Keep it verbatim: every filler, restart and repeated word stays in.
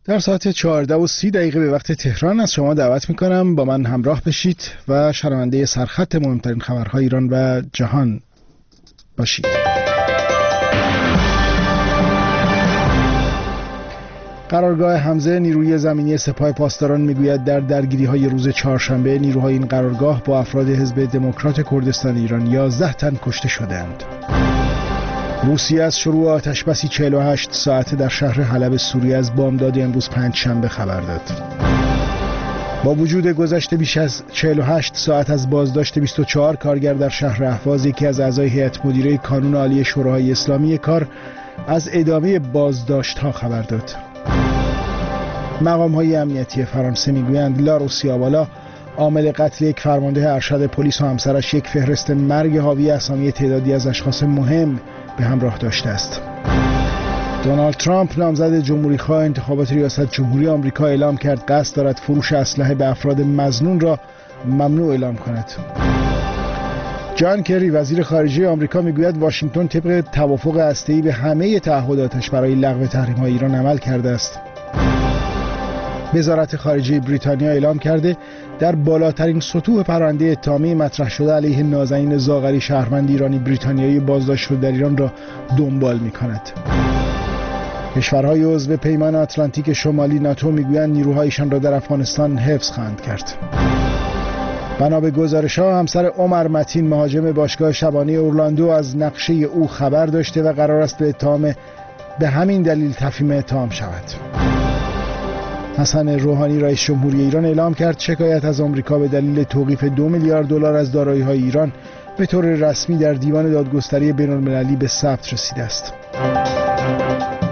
در ساعت چهارده و سی دقیقه به وقت تهران از شما دعوت میکنم با من همراه بشید و شنونده سرخط مهمترین خبرهای ایران و جهان باشید. قرارگاه حمزه نیروی زمینی سپاه پاسداران میگوید در درگیری‌های روز چهارشنبه نیروهای این قرارگاه با افراد حزب دموکرات کردستان ایران یازده تن کشته شدند. روسیه از شروع آتش‌بسی چهل و هشت ساعته در شهر حلب سوریه از بامداد امروز پنجشنبه خبر داد. با وجود گذشت بیش از چهل و هشت ساعت از بازداشت بیست و چهار کارگر در شهر اهواز، یکی از اعضای هیئت مدیره کانون عالی شورای اسلامی کار از ادامه بازداشت‌ها خبر داد. مقام‌های امنیتی فرانسه میگویند لا سیابالا، عامل قتل یک فرمانده ارشد پلیس و همسرش، یک فهرست مرگ حاوی اسامی تعدادی از اشخاص مهم به همراه داشته است. دونالد ترامپ نامزد جمهوری‌خواه انتخابات ریاست جمهوری آمریکا اعلام کرد قصد دارد فروش اسلحه به افراد مظنون را ممنوع اعلام کند. جان کری وزیر خارجه آمریکا میگوید واشنگتن طبق توافق هسته‌ای به همه تعهداتش برای لغو تحریم‌های ایران عمل کرده است. وزارت خارجه بریتانیا اعلام کرده در بالاترین سطوح پرونده اتهامی مطرح شده علیه نازنین زاغری، شهروند ایرانی بریتانیایی بازداشت شده در ایران، را دنبال می‌کند. کشورهای عضو پیمان آتلانتیک شمالی ناتو میگویند نیروهایشان را در افغانستان حفظ خواهند کرد. بنا به گزارش‌ها همسر عمر متین مهاجم باشگاه شبانه اورلاندو از نقشه او خبر داشته و قرار است به اتهام به همین دلیل تفهیم اتهام شود. حسن روحانی رئیس جمهوری ایران اعلام کرد شکایت از آمریکا به دلیل توقیف دو میلیارد دلار از دارایی‌های ایران به طور رسمی در دیوان دادگستری بین‌المللی به ثبت رسیده است.